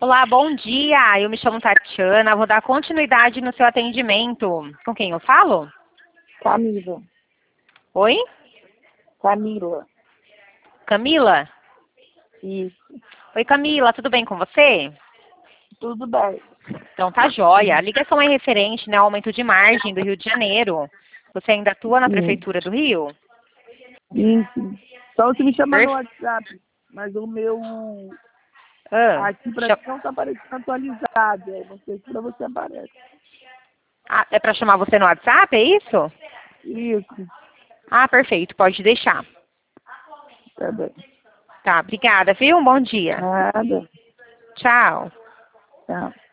Olá, bom dia. Eu me chamo Tatiana, vou dar continuidade no seu atendimento. Com quem eu falo? Camila. Oi? Camila. Camila? Isso. Oi, Camila, tudo bem com você? Tudo bem. Então tá jóia. A ligação é referente, né, ao aumento de margem do Rio de Janeiro. Você ainda atua na Sim. Prefeitura do Rio? Isso. Só se me chamar no Per- WhatsApp. Mas o meu Ah, aqui pra cha- mim não tá aparecendo atualizado. Eu não sei se pra você aparece. Ah, é para chamar você no WhatsApp, é isso? Isso. Ah, perfeito, pode deixar. Tá bem. Tá, obrigada, viu? Um bom dia. Nada. Tchau. Tchau.